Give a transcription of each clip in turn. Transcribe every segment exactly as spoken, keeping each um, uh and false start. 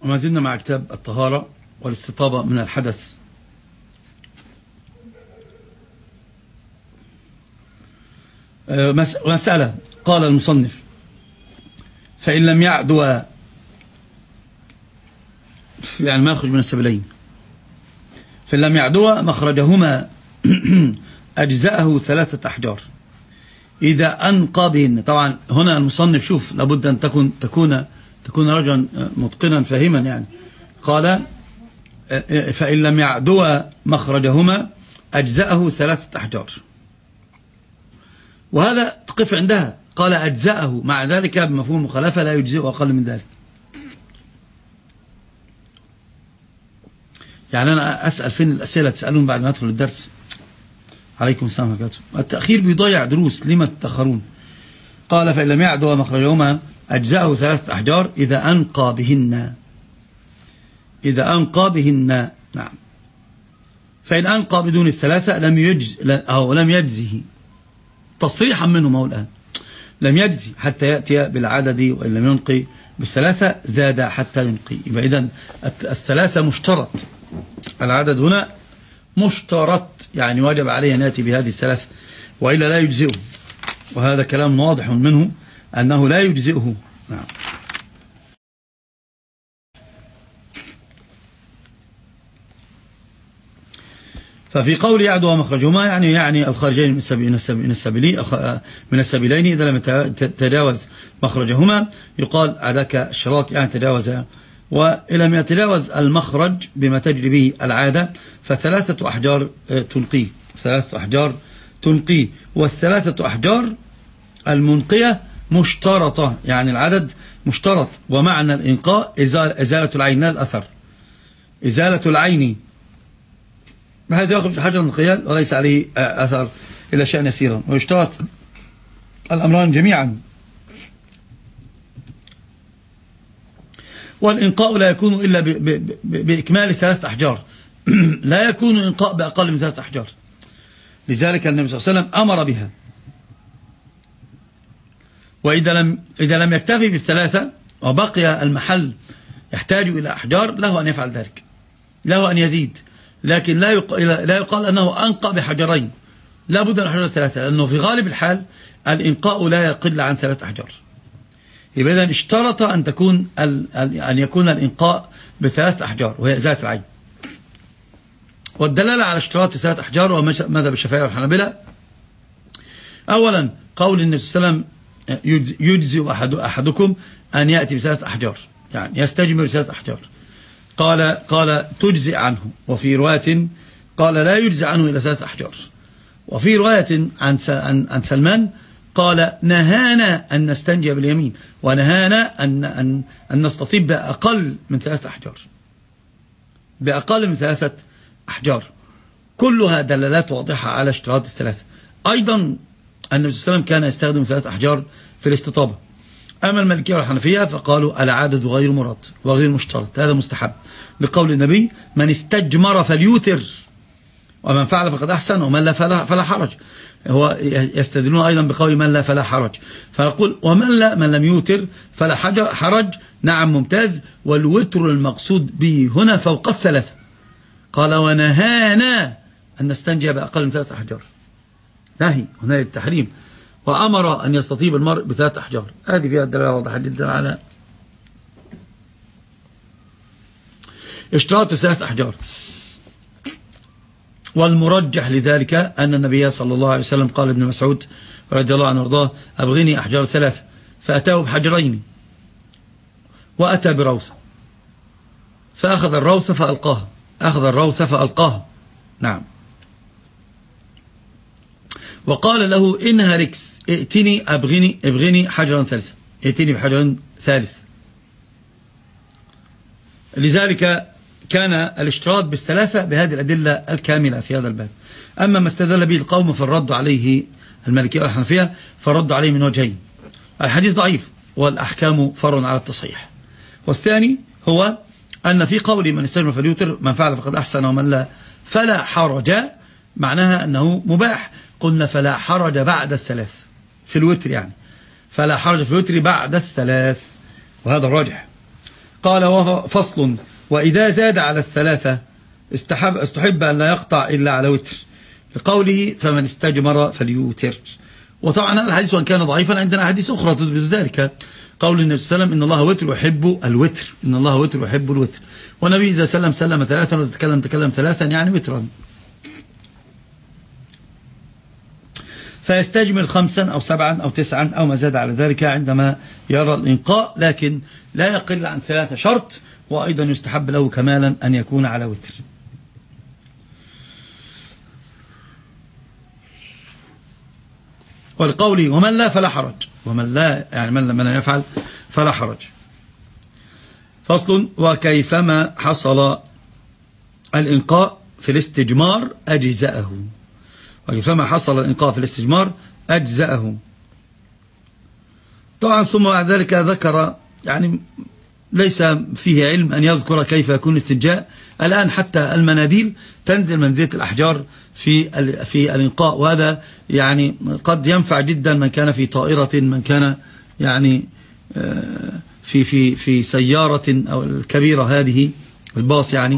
وما زلنا مع كتاب الطهارة والاستطابة من الحدث. مسألة قال المصنف: فإن لم يعدوا، يعني ما يخرج من السبيلين، فإن لم يعدوا مخرجهما أجزاءه ثلاثة أحجار إذا أنقى بهن. طبعا هنا المصنف شوف لابد أن تكون تكون تكون رجلا متقنا فاهما، يعني قال: فإن لم يعدوا مخرجهما أجزاءه ثلاثة أحجار، وهذا تقف عندها. قال أجزاءه، مع ذلك بمفهوم المخالفة لا يجزئه أقل من ذلك. يعني أنا أسأل فين الأسئلة تسألون بعد ما أدخل الدرس؟ عليكم السلام ورحمة الله. التأخير بيضيع دروس، لما تتأخرون؟ قال: فإن لم يعدوا مخرجهما أجزاءه ثلاثة أحجار إذا أنقى بهن، إذا أنقى بهن. نعم. فإن أنقى بدون الثلاثة لم يجز أو لم يجزه، تصريحا منهم هو الآن، لم يجزي حتى يأتي بالعدد، وإن لم ينقي بالثلاثة زاد حتى ينقي. يبقى إذن الثلاثة مشترط، العدد هنا مشترط، يعني واجب عليه أن يأتي بهذه الثلاثة وإلا لا يجزئه، وهذا كلام واضح منه أنه لا يجزئه. نعم. ففي قول يعدو مخرجهما يعني يعني الخارجين من السبيلين من السبيلين إذا لم يتجاوز مخرجهما يقال عداك الشراك، يعني تجاوز. وإن لم يتجاوز المخرج بما تجري به العادة فثلاثة أحجار تنقيه، ثلاثة أحجار تنقيه. والثلاثة أحجار المنقية مشترطة، يعني العدد مشترط. ومعنى الإنقاء إزالة العين، لا الأثر، إزالة العين، هذا يخرج حجر الخيال وليس عليه أثر إلا شيئا يسيرا. ويشترط الأمران جميعا. والإنقاء لا يكون إلا بإكمال ثلاثة أحجار، لا يكون إنقاء بأقل من ثلاثة أحجار. لذلك النبي صلى الله عليه وسلم أمر بها. وإذا لم إذا لم يكتفي بالثلاثة وبقي المحل يحتاج إلى أحجار له أن يفعل ذلك، له أن يزيد، لكن لا يقال, لا يقال أنه أنقى بحجرين، لا بد من حجر ثلاثة، لأنه في غالب الحال الإنقاء لا يقل عن ثلاثة أحجار. يبقى إذن اشترط أن تكون أن يكون الإنقاء بثلاثة أحجار وهي إزالة العين. والدلالة على اشتراط ثلاثة أحجار ومذهب الشافعي والحنابلة: أولا قول النبي صلى الله عليه وسلم يجزئ أحد أحدكم أن يأتي بثلاثة أحجار، يعني يستجمع بثلاثة أحجار. قال قال تجزئ عنه، وفي رواية قال لا يجزئ عنه إلى ثلاثة أحجار. وفي رواية عن عن سلمان قال نهانا أن نستنجي باليمين، ونهانا أن أن أن نستطيب بأقل من ثلاثة أحجار، بأقل من ثلاثة أحجار. كلها دلالات واضحة على اشتراط الثلاثة. أيضا النبي صلى الله عليه وسلم كان يستخدم ثلاثة أحجار في الاستطابة. أما المالكية والحنفية فقالوا العدد غير مراد وغير مشترط، هذا مستحب، لقول النبي: من استجمر فليوتر، ومن فعل فقد أحسن، ومن لا فلا, فلا حرج. هو يستدلون أيضا بقول من لا فلا حرج، فنقول ومن لا من لم يوتر فلا حرج. نعم، ممتاز. والوتر المقصود به هنا فوق الثلاثة. قال ونهانا أن نستنجي بأقل من ثلاثة أحجار، نهي هنا للتحريم، وأمر أن يستطيب المرء بثلاث أحجار. هذه فيها الدلالة واضحة جدا على اشتراط ثلاث أحجار. والمرجح لذلك أن النبي صلى الله عليه وسلم قال ابن مسعود رضي الله عنه وارضاه: أبغني أحجار ثلاثة، فأتاه بحجرين وأتى بروثة، فأخذ الروثة فألقاها، أخذ الروثة فألقاها. نعم. وقال له: إنها ركس، ائتني أبغني ابغني حجرا ثالثا، ائتني بحجر ثالث. لذلك كان الاشتراط بالثلاثة بهذه الأدلة الكاملة في هذا الباب. أما ما استدل به القوم فالرد عليه المالكية والحنفية فالرد عليه من وجهين: الحديث ضعيف والأحكام فرع على التصحيح. والثاني هو أن في قول من استجمر فليوتر، من فعل فقد أحسن ومن لا فلا حرج، معناها أنه مباح. قلنا فلا حرج بعد الثلاث في الوتر، يعني فلا حرج في الوتر بعد الثلاث، وهذا الراجح. قال وفصل: وإذا زاد على الثلاثة استحب, استحب أن لا يقطع إلا على وتر، لقوله فمن استجمر فليوتر. وطبعا هذا الحديث وان كان ضعيفا عندنا أحاديث أخرى تثبت ذلك، قول النبي صلى الله عليه وسلم: إن الله وتر يحب الوتر، إن الله وتر يحب الوتر. والنبي إذا سلم سلم ثلاثا، وإذا تكلم تكلم ثلاثا، يعني وترا. فيستجمل خمسا أو سبعا أو تسعا أو ما زاد على ذلك عندما يرى الإنقاء، لكن لا يقل عن ثلاثة شرط. وأيضا يستحب له كمالا أن يكون على وتر. والقول ومن لا فلا حرج، ومن لا يعني من لم يفعل فلا حرج. فصل: وكيفما حصل الإنقاء في الاستجمار أجزأه. وكيفما حصل الإنقاء في الاستجمار أجزأه. طبعا ثم بعد ذلك ذكر، يعني ليس فيه علم أن يذكر كيف يكون الاستنجاء. الآن حتى المناديل تنزل منزلة الأحجار في في الإنقاء، وهذا يعني قد ينفع جدا من كان في طائرة، من كان يعني في في في سيارة أو الكبيرة هذه الباص يعني.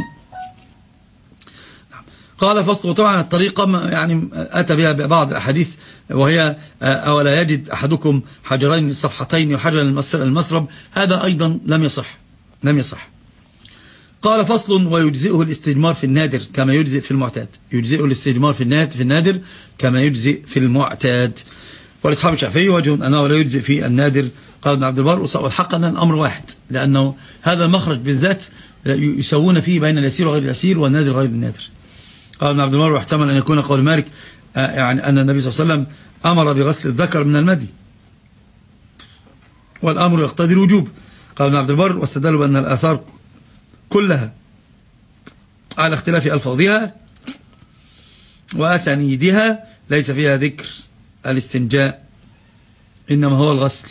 قال فصل: طبعا الطريقة يعني أتى بها بعض الأحاديث، وهي أولا يجد أحدكم حجرين صفحتين وحجرا المسرب، هذا أيضا لم يصح لم يصح. قال فصل: ويجزئه الاستجمار في النادر كما يجزئ في المعتاد. يجزئه الاستجمار في النادر في النادر كما يجزئ في المعتاد. والأصحاب الشافعي وجه أنه لا يجزئ في النادر. قال ابن عبد البر: والحق أن الأمر واحد، لأنه هذا المخرج بالذات يسوون فيه بين اليسير وغير اليسير والنادر غير النادر. قال ابن عبد البر: واحتمل أن يكون قول مالك يعني أن النبي صلى الله عليه وسلم أمر بغسل الذكر من المدي، والأمر يقتضي الوجوب. قال ابن عبد البر: واستدلوا بأن الآثار كلها على اختلاف ألفاظها وأسانيدها ليس فيها ذكر الاستنجاء، إنما هو الغسل.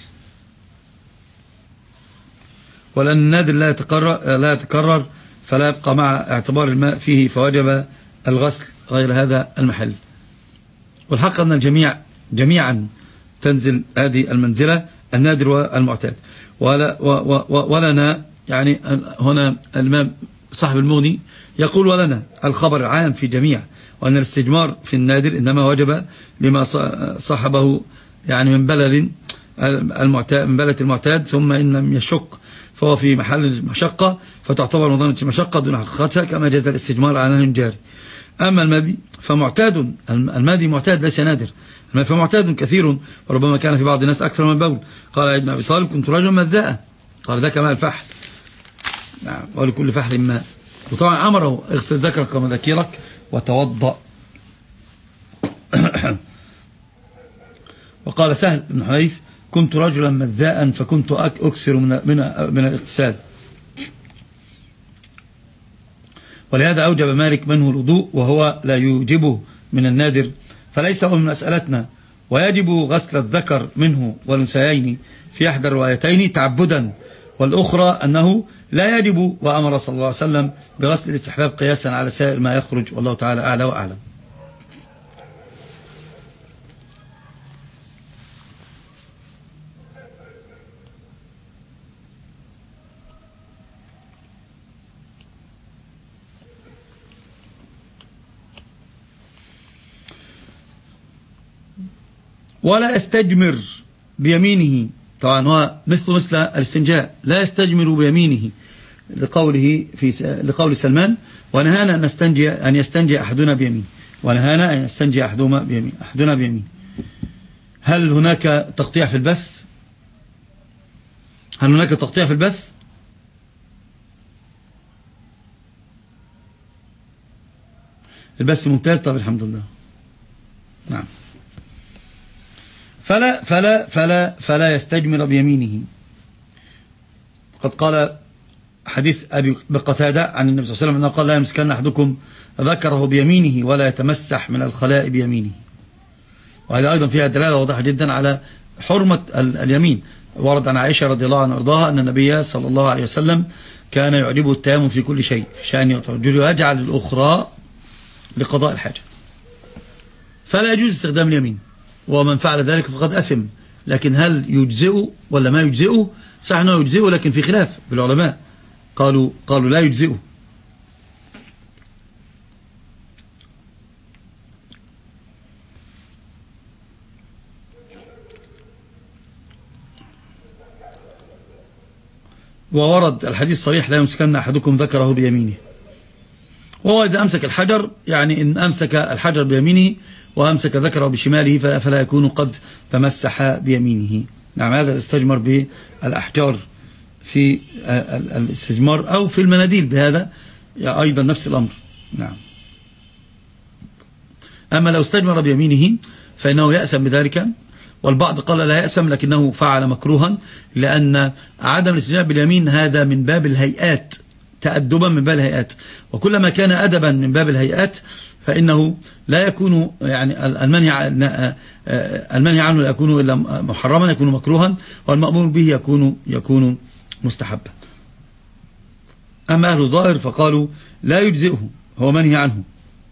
ولأن النادر لا يتكرر, لا يتكرر فلا يبقى مع اعتبار الماء فيه، فوجب الغسل غير هذا المحل. والحق أن الجميع جميعا تنزل هذه المنزلة، النادر والمعتاد. ولا ولنا يعني هنا الإمام صاحب المغني يقول: ولنا الخبر العام في جميع، وأن الاستجمار في النادر إنما وجب لما صاحبه يعني من بلل المعتاد من بلة المعتاد، ثم إن لم يشق فهو في محل المشقة، فتعتبر مظنة المشقة دون حقيقتها، كما جاز الاستجمار على نهي جاري. أما المادي فمعتاد، المادي معتاد ليس نادر، فمعتاد كثير، وربما كان في بعض الناس أكثر من البول. قال ابن أبي طالب: كنت رجلا مذاء، قال ذاك ماء الفحل، نعم، ولكل فحل ماء. وطبعا أمره: اغسل ذكرك ومذاكيرك وتوضأ. وقال سهل بن حنيف: كنت رجلا مذاء فكنت أكثر من من من الاغتسال. ولهذا أوجب مالك منه الوضوء، وهو لا يوجبه من النادر، فليس هو من مسألتنا. ويجب غسل الذكر منه والأنثيين في إحدى الروايتين تعبدا، والأخرى أنه لا يجب، وأمر صلى الله عليه وسلم بغسل الاستحباب قياسا على سائر ما يخرج، والله تعالى أعلى وأعلم. ولا يستجمر بيمينه، طبعا هو مثل مثل الاستنجاء، لا يستجمر بيمينه، لقوله في لقول سلمان: ونهانا أن نستنجي أن يستنجي أحدنا بيمين، ونهانا أن يستنجي أحدنا بيمين أحدنا بيمين. هل هناك تقطيع في البث؟ هل هناك تقطيع في البث؟ البث ممتاز، طب الحمد لله. نعم. فلا فلا فلا فلا يستجمر بيمينه. قد قال حديث أبي قتادة عن النبي صلى الله عليه وسلم أنه قال: لا يمسكن أحدكم ذكره بيمينه ولا يتمسح من الخلاء بيمينه. وهذا أيضا فيها دلالة واضحة جدا على حرمة اليمين. ورد عن عائشة رضي الله عنها وارضاها أن النبي صلى الله عليه وسلم كان يعجبه التيمم في كل شيء، في شأن يترجل ويجعل الأخرى لقضاء الحاجة، فلا يجوز استخدام اليمين، ومن فعل ذلك فقد أثم. لكن هل يجزئه ولا ما يجزئه؟ صح أنه يجزئه، لكن في خلاف بالعلماء، قالوا قالوا لا يجزئه. وورد الحديث الصريح لا يمسكن أحدكم ذكره بيمينه. وهو إذا أمسك الحجر يعني إن أمسك الحجر بيمينه وأمسك ذكره بشماله فلا يكون قد تمسح بيمينه. نعم هذا استجمر بالأحجار في الاستجمار أو في المناديل بهذا أيضا نفس الأمر. نعم. أما لو استجمر بيمينه فإنه يأثم بذلك، والبعض قال لا يأثم لكنه فعل مكروها، لأن عدم الاستجمار باليمين هذا من باب الهيئات، تأدبا من باب الهيئات، وكلما كان أدبا من باب الهيئات فإنه لا يكون يعني المنهي المنهي عنه لا يكون إلا محرما، يكون مكروها، والمأمور به يكون يكون مستحبا. أما أهل الظاهر فقالوا لا يجزئه، هو منهي عنه،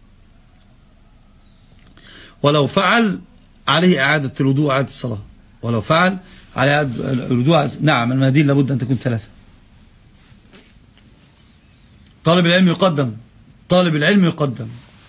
ولو فعل عليه إعادة الوضوء إعادة الصلاة، ولو فعل عليه إعادة الوضوء. نعم المناديل لابد أن تكون ثلاثة. طالب العلم يقدم، طالب العلم يقدم.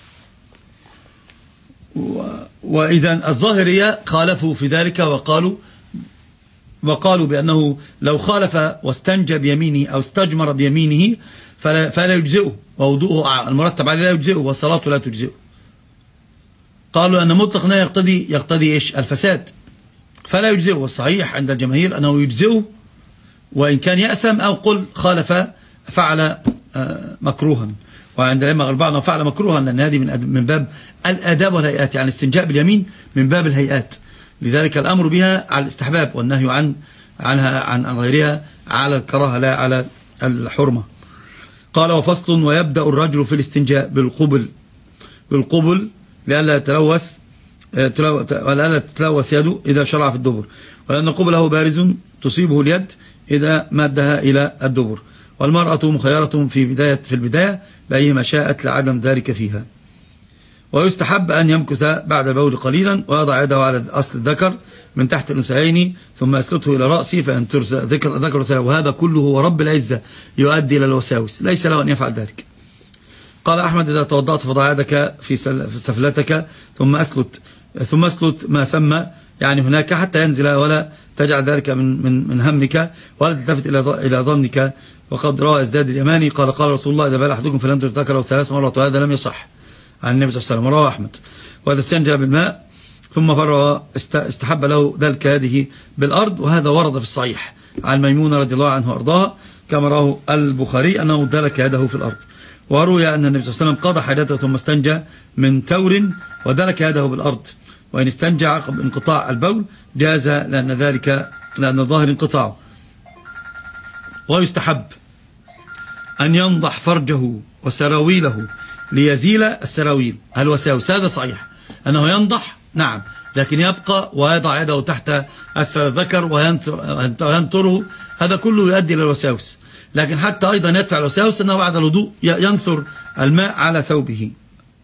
وإذا الظاهرية خالفوا في ذلك وقالوا وقالوا بأنه لو خالف واستنجى بيمينه أو استجمر بيمينه فلا, فلا يجزئه، ووضوءه المرتب عليه لا يجزئه، وصلاته لا تجزئه. قالوا أن مطلق لا يقتضي يقتضي إيش؟ الفساد، فلا يجزئه. والصحيح عند الجماهير أنه يجزئه وإن كان يأثم أو قل خالف فعل مكروها، وعند الأئمة الأربعة أنه فعل مكروها، لأن هذه من من باب الآداب والهيئات، يعني الاستنجاء باليمين من باب الهيئات، لذلك الأمر بها على الاستحباب والنهي عن عنها عن غيرها على الكراهة لا على الحرمة. قال وفصل ويبدأ الرجل في الاستنجاء بالقبل بالقبل لئلا يتلوث ولا تتلوث يده إذا شرع في الدبر، ولأن قبله بارز تصيبه اليد إذا مادها إلى الدبر، والمرأة مخيرة في بداية في البداية بأيما شاءت لعدم ذلك فيها. ويستحب أن يمكث بعد البول قليلا ويضع يده على أصل الذكر من تحت الأنثيين ثم يسلطه إلى رأسه فينتر ذكر ذكر ثلاثة، وهذا كله هو رب العزة يؤدي إلى الوساوس، ليس له أن يفعل ذلك. قال أحمد إذا توضأت فضع يدك في سفلتك ثم أسلط ثم أسلط ما ثم يعني هناك حتى ينزل، ولا تجعل ذلك من من من همك ولا تلتفت إلى إلى ظنك. وقد روى ازداد اليماني قال قال رسول الله إذا بال أحدكم فلينظر ذكره ثلاث مرات، وهذا لم يصح عن النبي صلى الله عليه وسلم. رواه أحمد. وإذا استنجى بالماء ثم فرغ استحب له دلك هذه بالأرض، وهذا ورد في الصحيح عن ميمونة رضي الله عنه وأرضاها كما رواه البخاري أنه دلك يده في الأرض. وروي أن النبي صلى الله عليه وسلم قضى حاجته ثم استنجى من تور ودلك يده بالأرض، وإن استنجى عقب انقطاع البول جاز لأن ذلك لأن الظاهر انقطاعه. ويستحب أن ينضح فرجه وسراويله ليزيل السراويل الوساوس، هذا صحيح أنه ينضح نعم، لكن يبقى ويضع يده تحت أسفل الذكر وينطره، هذا كله يؤدي إلى الوساوس. لكن حتى أيضا يدفع الوساوس أنه بعد الوضوء ينثر الماء على ثوبه.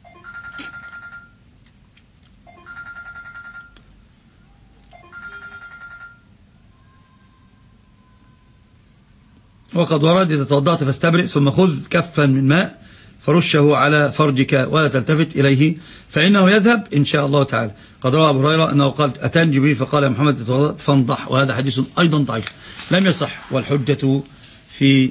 وقد ورد إذا توضأت فاستبرئ ثم خذ كفا من ماء فرشه على فرجك ولا تلتفت إليه فإنه يذهب إن شاء الله تعالى. قد روى أبو هريرة أنه قال أتاني جبريل فقال يا محمد فانضح، وهذا حديث أيضا ضعيف لم يصح، والحجة في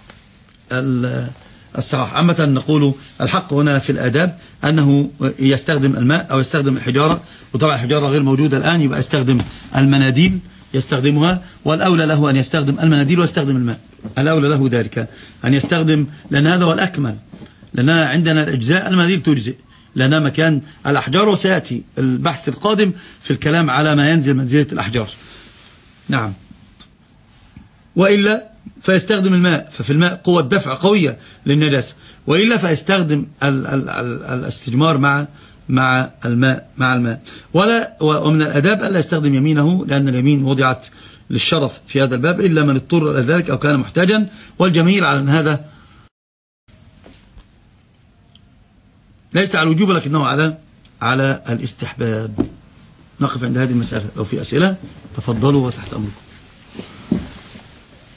الصحاح. عامة نقول الحق هنا في الآداب أنه يستخدم الماء أو يستخدم الحجارة، وطبعا الحجارة غير موجودة الآن يبقى يستخدم المناديل يستخدمها، والأولى له أن يستخدم المناديل ويستخدم الماء، الأولى له ذلك أن يستخدم، لأن هذا هو الأكمل، لأن عندنا الأجزاء المناديل تجزئ لأنها مكان الأحجار، وسيأتي البحث القادم في الكلام على ما ينزل منزلة الأحجار. نعم. وإلا فيستخدم الماء، ففي الماء قوة دفع قوية للنجاسة، وإلا فيستخدم ال ال ال الاستجمار مع مع الماء مع الماء ولا ومن الأداب ألا يستخدم يمينه، لأن اليمين وضعت للشرف في هذا الباب إلا من اضطر إلى ذلك أو كان محتاجا، والجميل على أن هذا ليس على الوجوب لكنه على على الاستحباب. نقف عند هذه المسألة، لو في أسئلة تفضلوا وتحت أمركم.